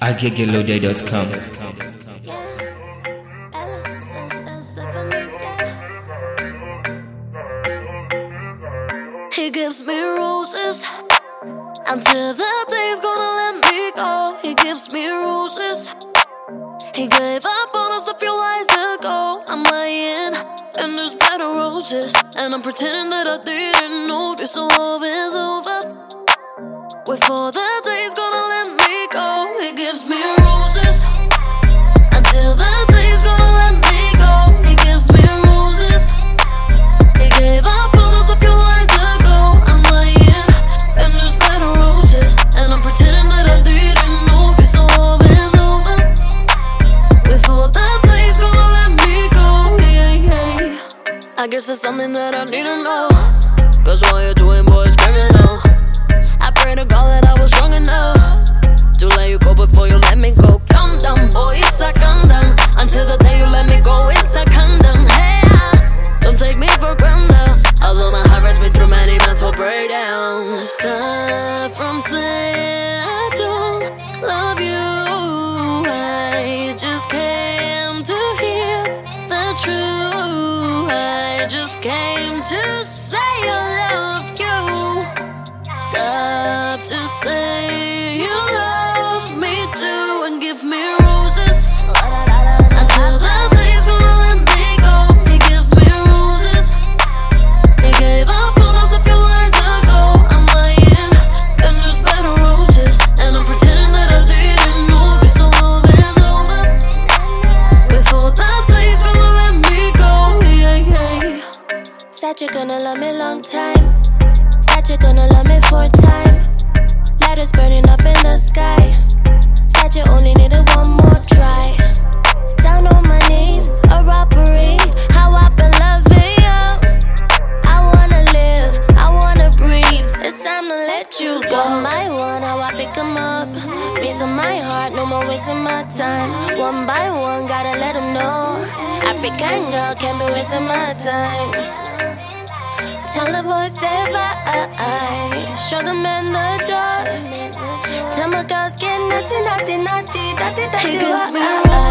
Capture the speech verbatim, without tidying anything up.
I get get low day dot com. He gives me roses until the day's gonna let me go. He gives me roses. He gave up on us a few nights ago. I'm lying in this bed of roses, and I'm pretending that I didn't know this love is over. Before the day's gonna let me go. He gives me roses until the day's gonna let me go. He gives me roses. He gave up on us a few nights ago. I'm lying in this bed of roses, and I'm pretending that I didn't know this love is over. Before the day's gonna let me go. Yeah, yeah. I guess it's something that I need to know, 'cause what you're doing, boy, is criminal. I pray to God that I was wrong enough to let you go before you let me go. Calm down, boy, it's a condom. Until the day you let me go, it's a condom. Hey, don't take me for granted. Although my heart rides me through many mental breakdowns. Stop from saying I don't love you. I just came to hear the truth. I just came to say I love you. Stop to say you love me too, and give me roses until the day's gonna let me go. He gives me roses. He gave up on us a few nights ago. I'm lying in this bed of roses, and I'm pretending that I didn't know this love is over. Before the day's gonna let me go. Yeah, yeah. Said you're gonna love me long time. Said you're gonna love me for time. Letters burning up in the sky. Said you only needed one more try. Down on my knees, a robbery. How I've been loving you. I wanna live, I wanna breathe. It's time to let you go. One by one, how I pick 'em up. Piece of my heart, no more wasting my time. One by one, gotta let 'em know. African girl, can't be wasting my time. Tell the boys stay by. Show them in the door. Tell my girls get naughty, naughty, naughty, naughty, naughty. He gives me